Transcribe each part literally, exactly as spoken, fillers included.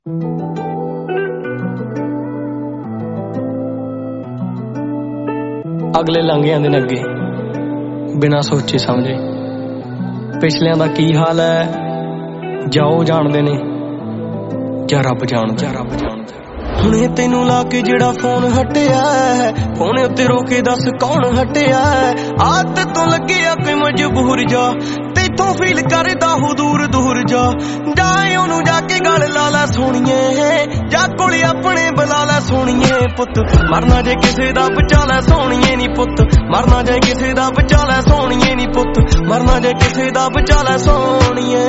अगले लंघ जांदे ने अगे बिना सोचे समझे, पिछलियां दा की हाल है जाओ जानदे ने जा रब जानदा। रब जानदा हुणे तैनू ला के जेड़ा फोन हटिया है, फोन उत्ते रोके दस कौन हटिया है। आदत तो लगे आ कोई मजबूर जा, तैथों फील करदा हो दूर दूर जा। जाए ओनू जाके गल ला ला सोहणीए, जा कोले अपने बुला ला सोहणीए। पुत मरना जे किसे दा बचा लै सोहणीए नी, पुत मरना जे किसे दा बचा लै सोहणीए नी, पुत मरना जे किसे दा बचा लै सोहणीए।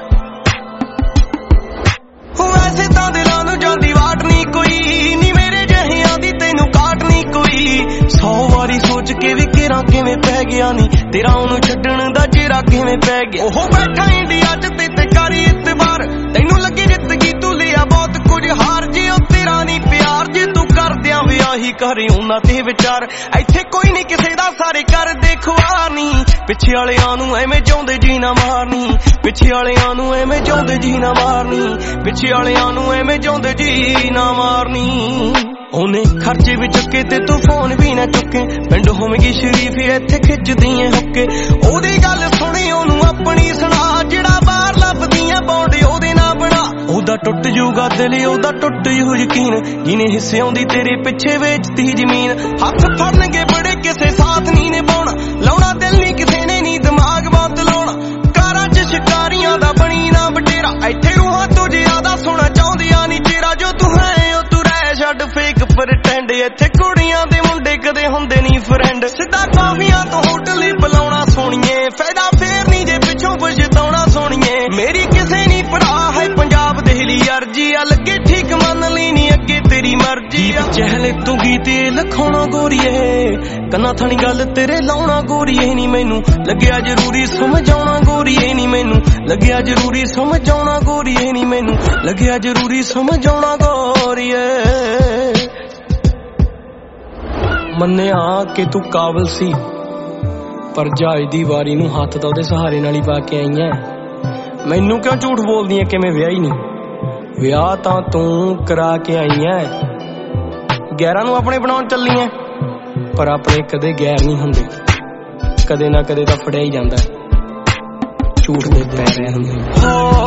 वैसे तां दिलां नूं जांदी वाट नी कोई, नी मेरे जहियां दी तैनू काट नी कोई। सौ वारी सोच के भी केरा किवें पै गया नी, तेरा ओनू छड्डण दा चेहरा किवें पै गया। ओहो बैठा इंडिया च ते ते करी इतबार, तैनू लगे जित गई तू लिया बहुत कुछ हार। जे ओ तेरा नी प्यार, जे तू कर दियां विआही करे उन्हां ते विचार। इत्थे कोई नी किसे दा सारे कर दे खुआर नी, पिछे वालेआं नूं एवें जिउंदे जी ना मारनी। पिछे वालेआं नूं एवें जिउंदे जी ना मारनी, पिछे वालेआं नूं एवें जिउंदे जी ना मारनी। ओने खर्चे भी चुके ते तू फोन भी ना चुके, पिंड होवेगी शरीफ इत्थे खिचदी ऐ हुक्के। ओदी गल सुणी ओनू अपनी सुणा, जेड़ा बाहर लभदियां बौंडे ओदे ना बना। ओदा टुट जूगा दिल ओदा टुट जू यकीन, जिने हिस्से आउंदी तेरे पिछे वेचती जमीन। हथ फड़नगे बड़े किसे साथ नी निभाउणा, लाउणा दिल नी किसे ने नी दिमाग बहुत लाउणा। कारां च शिकारियां दा बणी ना बटेरा, इत्थे रूहां तो जिਆਦਾ सोना चाहुंदियां नी चेहरा। जो तू है ओ तू रह छड्ड फेक प्रटेंड, इत्थे कुड़ियां दे मुंडे कदे हुंदे नी फ्रेंड। सिद्धा काफियां तो होटल ही बुलाउणा सोहणीए, फायदा फेर नी जे पिछों पछताउणा सोहणीए। मेरी किसे नी भरा है पंजाब दिल्ली अर्जी, आ लगे ठीक मन ली नी अगे तेरी मर्जी। चहले तू गीत लखाउणा गोरीए, कन्ना थणी गल तेरे लाउणा गोरीए नी। मैनू लग्या जरूरी समझाउणा गोरीए नी, मैनू लग्या जरूरी समझाउणा गोरीए नी, मैनू लग्या जरूरी समझाउणा गोरीए। मन्निया कि तू काबल सी, पर जहाज दी वारी नूं हत्थ तां ओहदे सहारे नाल ही पा के आई ऐ। मैनू क्यों झूठ बोलदी ऐ कि मैं विआही नहीं, विआह तां तू करा के आई ऐ। गैरां नूं अपने बनाउण चली ऐ, पर अपने कदे गैर नहीं हुंदे, कदे ना कदे तां फड़िया ही जांदा झूठ दे पैर हुंदे।